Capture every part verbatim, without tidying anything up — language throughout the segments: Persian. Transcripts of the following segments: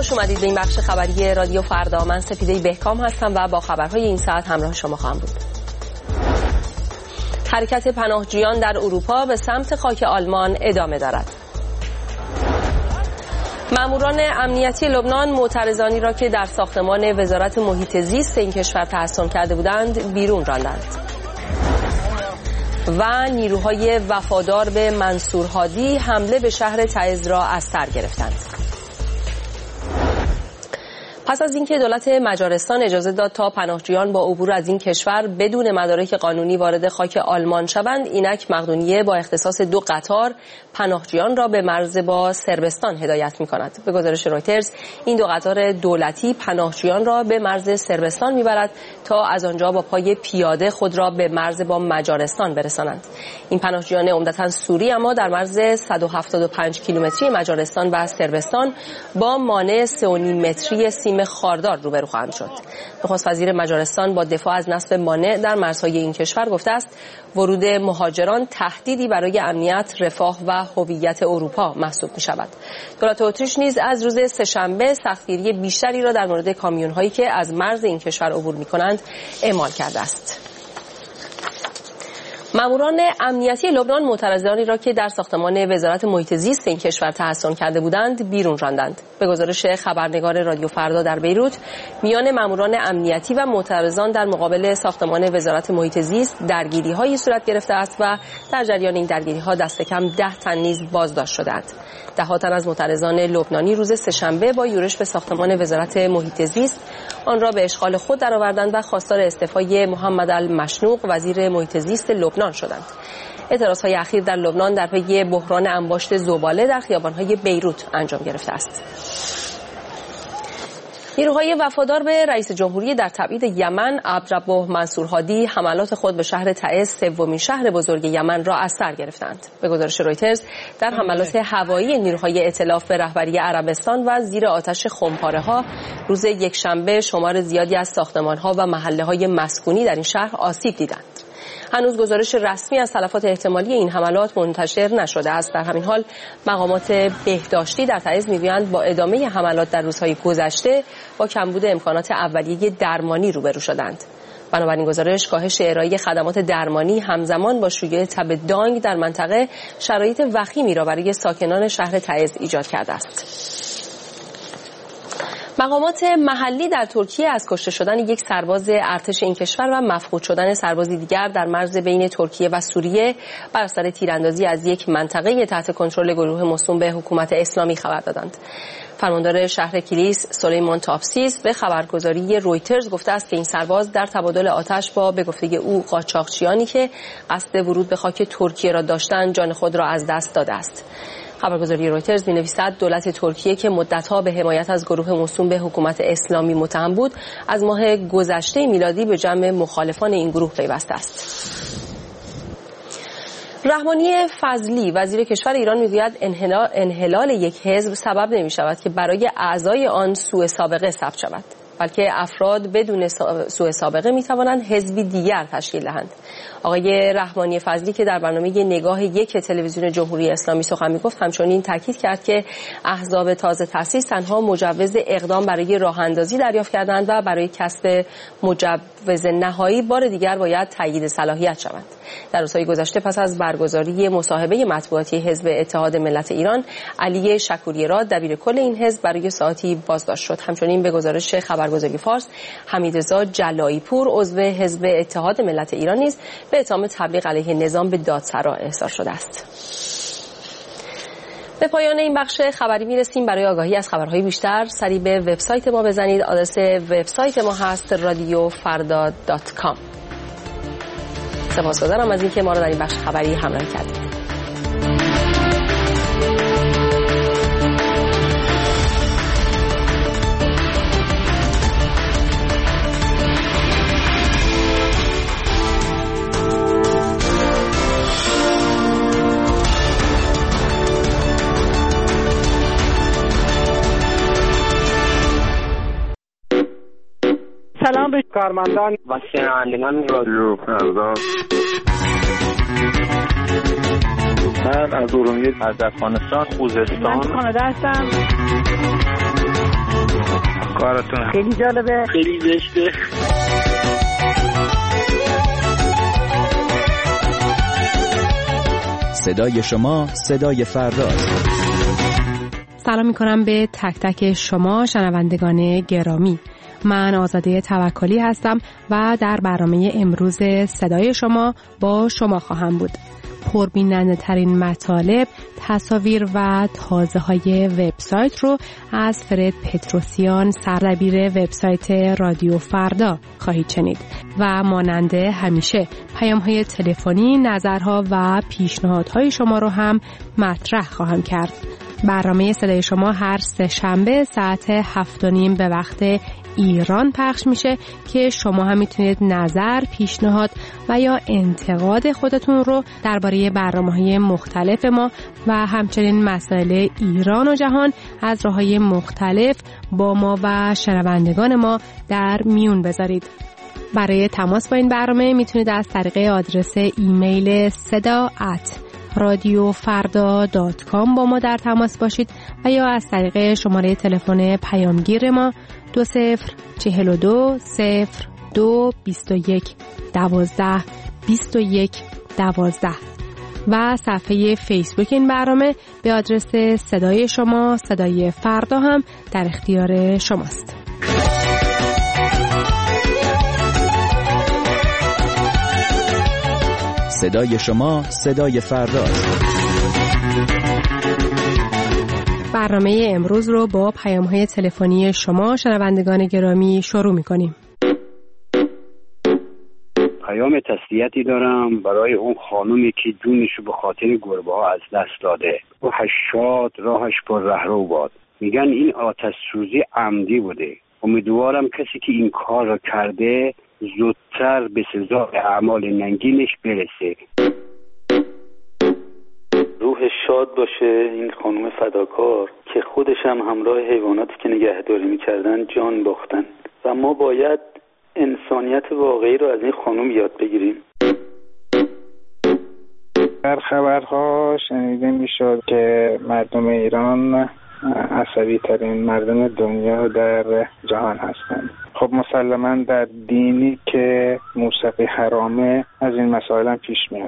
خوش اومدید به این بخش خبری رادیو فردا. من سپیده بهکام هستم و با خبرهای این ساعت همراه شما خواهم بود. حرکت پناهجویان در اروپا به سمت خاک آلمان ادامه دارد. ماموران امنیتی لبنان معترضانی را که در ساختمان وزارت محیط زیست این کشور تحصن کرده بودند بیرون راندند. و نیروهای وفادار به منصور هادی حمله به شهر تعز را از سر گرفتند. پس از اینکه دولت مجارستان اجازه داد تا پناهجویان با عبور از این کشور بدون مدارک قانونی وارد خاک آلمان شوند، اینک مقدونیه با اختصاص دو قطار پناهجویان را به مرز با صربستان هدایت می‌کند. به گزارش رویترز این دو قطار دولتی پناهجویان را به مرز صربستان می‌برد تا از آنجا با پای پیاده خود را به مرز با مجارستان برسانند. این پناهجویان عمدتاً سوری اما در مرز صد و هفتاد و پنج کیلومتری مجارستان و صربستان با مانع سه و نیم متری سیم خاردار روبرو خواهند شد. نخست وزیر مجارستان با دفاع از نصب مانع در مرزهای این کشور گفته است ورود مهاجران تهدیدی برای امنیت، رفاه و هویت اروپا محسوب می شود. دولت اتریش نیز از روز سه‌شنبه سختگیری بیشتری را در مورد کامیون‌هایی که از مرز این کشور عبور می کنند اعمال کرده است. ماموران امنیتی لبنان معترضانی را که در ساختمان وزارت محیط زیست این کشور تحصن کرده بودند بیرون راندند. به گزارش خبرنگار رادیو فردا در بیروت، میان ماموران امنیتی و معترضان در مقابل ساختمان وزارت محیط زیست درگیری‌هایی صورت گرفته است و در جریان این درگیری‌ها دست کم ده تن نیز بازداشت شدند. ده ها تن از معترضان لبنانی روز سه‌شنبه با یورش به ساختمان وزارت محیط زیست آن را به اشغال خود درآوردند و خواستار استعفای محمد المشنوق وزیر محیط زیست لبنان شدند. اعتراضهای اخیر در لبنان در پی بحران انباشت زباله در خیابان‌های بیروت انجام گرفته است. نیروهای وفادار به رئیس جمهوری در تبعید یمن عبدالرب منصور هادی حملات خود به شهر تعز، سومین شهر بزرگ یمن را از سر گرفتند. به گزارش رویترز در حملات هوایی نیروهای ائتلاف به رهبری عربستان و زیر آتش خمپاره‌ها روز یکشنبه شمار زیادی از ساختمان‌ها و محله‌های مسکونی در این شهر آسیب دیدند. هنوز گزارش رسمی از تلفات احتمالی این حملات منتشر نشده است. در همین حال مقامات بهداشتی در تعز می‌گویند با ادامه حملات در روزهای گذشته با کمبود امکانات اولیه درمانی روبرو شدند. بنابراین گزارش کاهش ارائه خدمات درمانی همزمان با شیوع تب دانگ در منطقه شرایط وخیمی را برای ساکنان شهر تعز ایجاد کرده است. مقامات محلی در ترکیه از کشته شدن یک سرباز ارتش این کشور و مفقود شدن سربازی دیگر در مرز بین ترکیه و سوریه بر اثر تیراندازی از یک منطقه تحت کنترل گروه موسوم به حکومت اسلامی خبر دادند. فرماندار شهر کلیس سلیمان تاپسیس به خبرگزاری رویترز گفته است که این سرباز در تبادل آتش با به گفته او قاچاقچیانی که قصد ورود به خاک ترکیه را داشتند جان خود را از دست داده است. خبرگزاری رویترز می‌نویسد دولت ترکیه که مدت‌ها به حمایت از گروه موسوم به حکومت اسلامی متهم بود، از ماه گذشته میلادی به جمع مخالفان این گروه پیوسته است. رحمانی فضلی وزیر کشور ایران میگوید انحلال, انحلال یک حزب سبب نمی‌شود که برای اعضای آن سوء سابقه ثبت شود، بلکه افراد بدون سوء سابقه می‌توانند حزبی دیگر تشکیل دهند. آقای رحمانی فضلی که در برنامه نگاه یک تلویزیون جمهوری اسلامی سخن می‌گفت همچنین تاکید کرد که احزاب تازه تأسیس تنها مجوز اقدام برای راه‌اندازی دریافت کردند و برای کسب مجوز نهایی بار دیگر باید تایید صلاحیت شوند. در روزهای گذشته پس از برگزاری مصاحبه مطبوعاتی حزب اتحاد ملت ایران، علی شکوری‌راد دبیرکل این حزب برای ساعتی بازداشت شد. همچنین به گزارش خبرگزاری فارس، حمیدرضا جلایی‌پور عضو حزب اتحاد ملت ایران نیز به اتهام تبلیغ علیه نظام به دادسرا احضار شده است. به پایان این بخش خبری میرسیم. برای آگاهی از خبرهای بیشتر سری به وبسایت ما بزنید. آدرس وبسایت ما هست رادیو فردا دات کام. سپاسگزارم از اینکه ما را در این بخش خبری همراهی کردید. سلام به کارمندان و شنوندگان رادیو فردا. من از ارومیه، از افغانستان، خوزستان، من کانادا هستم. کارتون خیلی جالبه، خیلی زشته. صدای شما صدای فرداست. سلام میکنم به تک تک شما شنوندگان گرامی. من آزاده توکلی هستم و در برنامه امروز صدای شما با شما خواهم بود. پربیننده ترین مطالب، تصاویر و تازه های وبسایت رو از فرد پتروسیان، سردبیر وبسایت رادیو فردا خواهید شنید و مانند همیشه پیام های تلفنی، نظرها و پیشنهادهای شما رو هم مطرح خواهم کرد. برنامه صدای شما هر سه شنبه ساعت هفت و نیم به وقت ایران پخش میشه که شما هم میتونید نظر، پیشنهاد و یا انتقاد خودتون رو درباره برنامه‌های مختلف ما و همچنین مسائل ایران و جهان از راه‌های مختلف با ما و شنوندگان ما در میون بذارید. برای تماس با این برنامه میتونید از طریق آدرس ایمیل صدا ات رادیو فردا دات کام با ما در تماس باشید و یا از طریق شماره تلفن پیامگیر ما دو صفر چهل و دو صفر دو بیست و یک دوازده بیست و یک دوازده و صفحه فیسبوک این برنامه به آدرس صدای شما صدای فردا هم در اختیار شماست. صدای شما صدای فرداست. برنامه امروز رو با پیام‌های تلفنی شما شنوندگان گرامی شروع می‌کنیم. پیام تسلیتی دارم برای اون خانومی که جونشو به خاطر گربه‌ها از دست داده. او هشتاد راهش پر رهرو باد. میگن این آتش سوزی عمدی بوده. امیدوارم کسی که این کار رو کرده زودتر به سزای اعمال ننگینش برسه. روح شاد باشه این خانم فداکار که خودش هم همراه حیواناتی که نگهداری میکردن جان باختن و ما باید انسانیت واقعی رو از این خانم یاد بگیریم. در خبرها شنیده میشد که مردم ایران عصبی ترین مردم دنیا در جهان هستند. خب مسلماً در دینی که موسیقی حرامه از این مسائل هم پیش میاد.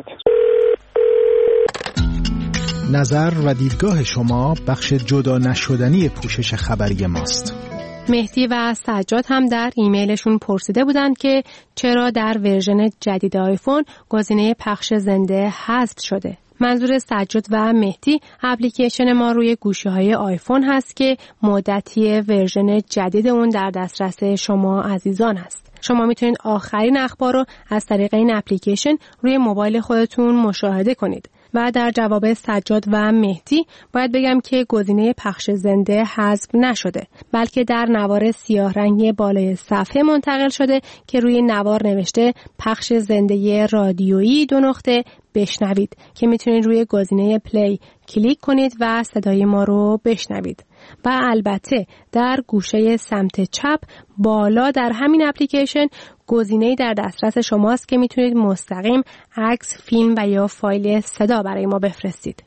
نظر و دیدگاه شما بخش جدا نشدنی پوشش خبری ماست. مهدی و سجاد هم در ایمیلشون پرسیده بودند که چرا در ورژن جدید آیفون گزینه پخش زنده حذف شده. منظور سجاد و مهدی اپلیکیشن ما روی گوشی‌های آیفون هست که مدتی ورژن جدید اون در دسترس شما عزیزان است. شما میتونید آخرین اخبار رو از طریق این اپلیکیشن روی موبایل خودتون مشاهده کنید. و در جواب سجاد و مهدی باید بگم که گزینه پخش زنده حذف نشده، بلکه در نوار سیاه رنگ بالای صفحه منتقل شده که روی نوار نوشته پخش زنده رادیویی دو نقطه بشنوید که میتونید روی گزینه پلی کلیک کنید و صدای ما رو بشنوید. و البته در گوشه سمت چپ بالا در همین اپلیکیشن گزینه‌ای در دسترس شماست که میتونید مستقیم عکس، فیلم و یا فایل صدا برای ما بفرستید.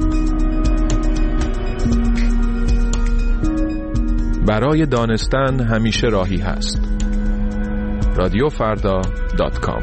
برای دانستن همیشه راهی هست. رادیو فردا دات کام.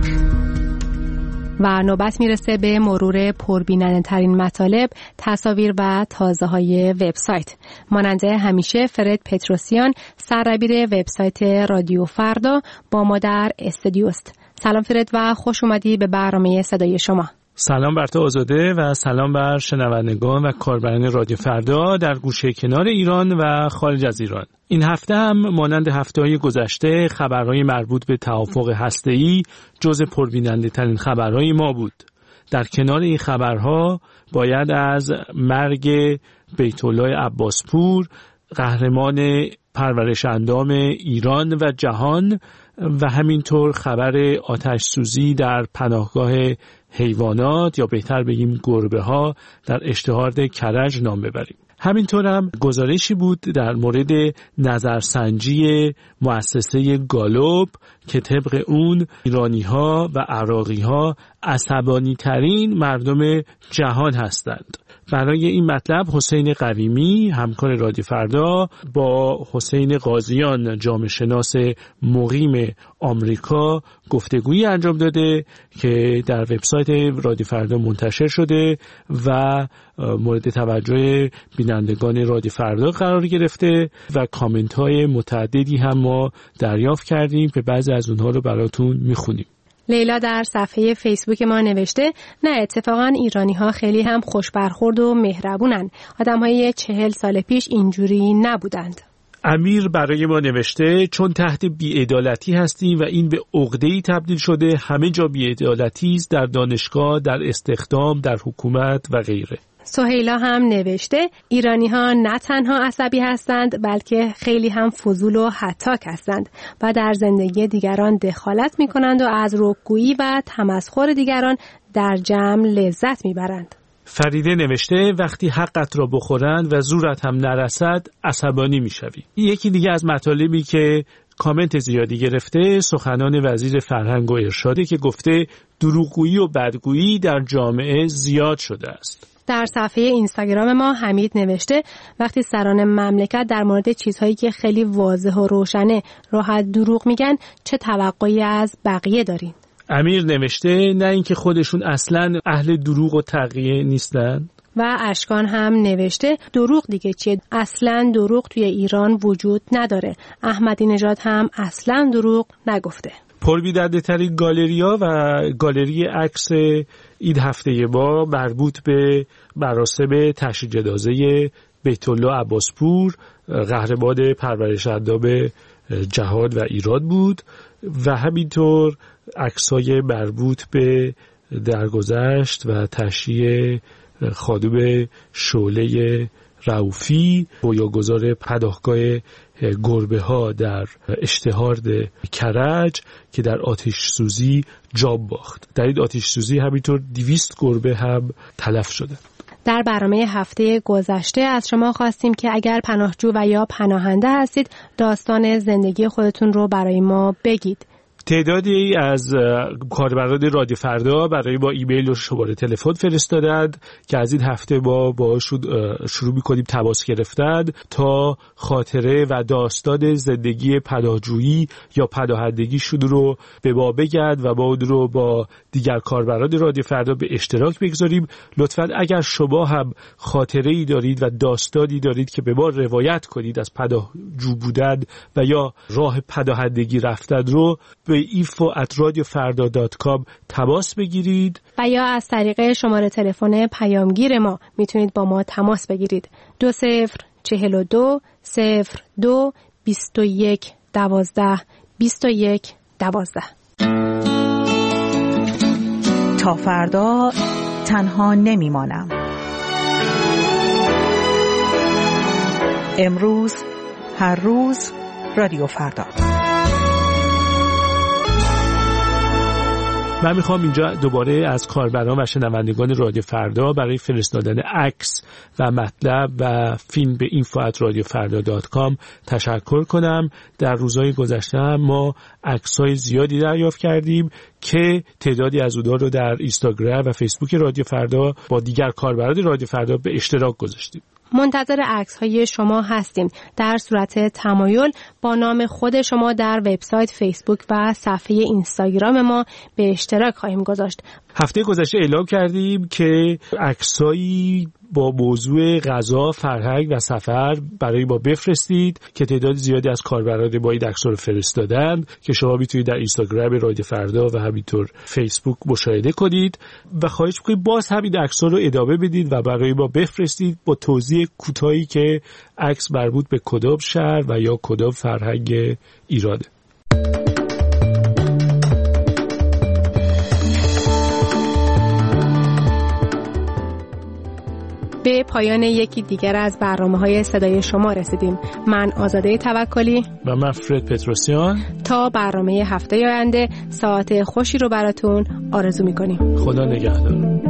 و نوبت میرسه به مرور پربیننده ترین مطالب، تصاویر و تازه های وبسایت. مانند همیشه فرد پتروسیان، سردبیر وبسایت رادیو فردا با ما در استودیوست. سلام فرد و خوش اومدی به برنامه صدای شما. سلام بر تو آزاده و سلام بر شنوندگان و کاربران رادیو فردا در گوشه کنار ایران و خارج از ایران. این هفته هم مانند هفته‌های گذشته خبرهای مربوط به توافق هسته‌ای جزء پربیننده ترین خبرهای ما بود. در کنار این خبرها باید از مرگ بیت الله عباسپور، قهرمان پرورش اندام ایران و جهان و همینطور خبر آتش سوزی در پناهگاه حیوانات یا بهتر بگیم گربه ها در اشتهارد کرج نام ببریم. همینطور هم گزارشی بود در مورد نظرسنجی مؤسسه گالوب که طبق اون ایرانی ها و عراقی ها عصبانی ترین مردم جهان هستند. برای این مطلب حسین قویمی همکار رادیو فردا با حسین قاضیان جامعه شناس مقیم آمریکا گفتگویی انجام داده که در وبسایت رادیو فردا منتشر شده و مورد توجه بینندگان رادیو فردا قرار گرفته و کامنت های متعددی هم ما دریافت کردیم که بعضی از اونها رو براتون میخونیم. لیلا در صفحه فیسبوک ما نوشته نه اتفاقا ایرانی ها خیلی هم خوش برخورد و مهربونن. آدم های چهل سال پیش اینجوری نبودند. امیر برای ما نوشته چون تحت بی‌عدالتی هستیم و این به عقده‌ای تبدیل شده، همه جا بی‌عدالتی است، در دانشگاه، در استخدام، در حکومت و غیره. سهیلا هم نوشته ایرانی ها نه تنها عصبی هستند بلکه خیلی هم فضول و هتاک هستند و در زندگی دیگران دخالت می کنند و از رکگویی و تمسخر دیگران در جمع لذت می برند. فریده نوشته وقتی حقت را بخورند و زورت هم نرسد عصبانی می شوی. یکی دیگه از مطالبی که کامنت زیادی گرفته سخنان وزیر فرهنگ و ارشاده که گفته دروغگویی و بدگویی در جامعه زیاد شده است. در صفحه اینستاگرام ما حمید نوشته وقتی سران مملکت در مورد چیزهایی که خیلی واضح و روشنه راحت دروغ میگن چه توقعی از بقیه دارین؟ امیر نوشته نه اینکه خودشون اصلاً اهل دروغ و تقیه نیستن. و اشکان هم نوشته دروغ دیگه چیه؟ اصلاً دروغ توی ایران وجود نداره. احمدی نژاد هم اصلاً دروغ نگفته. پربی‌درده ترین گالریا و گالری عکس عید هفته با مربوط به مراسم تشییع جنازه بیت الله عباسپور قهرمان پرورش اندام جهاد و ایران بود و همینطور عکسای مربوط به درگذشت و تشییع خادم شعله رؤوفی بنیانگذار پناهگاه گربه ها در اشتهارد کرج که در آتش سوزی جان باخت. در این آتش سوزی همینطور دویست گربه هم تلف شده. در برنامه هفته گذشته از شما خواستیم که اگر پناهجو و یا پناهنده هستید داستان زندگی خودتون رو برای ما بگید. تعدادی از کاربران رادیو فردا برای با ایمیل و شماره تلفن فرستادند که از این هفته با باشون شروع می‌کنیم تماس گرفتن تا خاطره و داستان زندگی پناهجویی یا پناهندگیشون رو به ما بگن و ما اون رو با دیگر کاربران رادیو فردا به اشتراک بگذاریم. لطفاً اگر شما هم خاطره‌ای دارید و داستانی دارید که به ما روایت کنید از پناهجو بودن و یا راه پناهندگی رفتن رو به اینفو ات رادیو فردا دات کام تماس بگیرید و یا از طریق شماره تلفن پیامگیر ما میتونید با ما تماس بگیرید. دو صفر چهل و دو صفر دو بیست و یک دوازده بیست و یک دوازده. تا فردا تنها نمیمانم. امروز هر روز رادیو فردا. من میخوام اینجا دوباره از کاربران و شنوندگان رادیو فردا برای فرستادن عکس و مطلب و فیلم به اینفو ات رادیو فردا دات کام تشکر کنم. در روزهای گذشته ما عکس‌های زیادی دریافت کردیم که تعدادی از اونها رو در اینستاگرام و فیسبوک رادیو فردا با دیگر کاربران رادیو فردا به اشتراک گذاشتیم. منتظر عکس‌های شما هستیم. در صورت تمایل با نام خود شما در وبسایت، فیسبوک و صفحه اینستاگرام ما به اشتراک خواهیم گذاشت. هفته گذشته اعلام کردیم که عکسایی با موضوع غذا، فرهنگ و سفر برای ما بفرستید که تعداد زیادی از کاربران ما این عکس‌ها رو فرستادن که شما میتونید در اینستاگرام رادیو فردا و همینطور فیسبوک مشاهده کنید و خواهش می‌کنیم باز همین عکس‌ها رو ادامه بدید و برای ما بفرستید با توضیح کوتاهی که عکس مربوط به کدام شهر و یا کدام فرهنگ ایرانه. به پایان یکی دیگر از برنامه‌های صدای شما رسیدیم. من آزاده توکلی و من فرد پتروسیان تا برنامه هفته آینده ساعت خوشی رو براتون آرزو می‌کنیم. خدا نگهدار.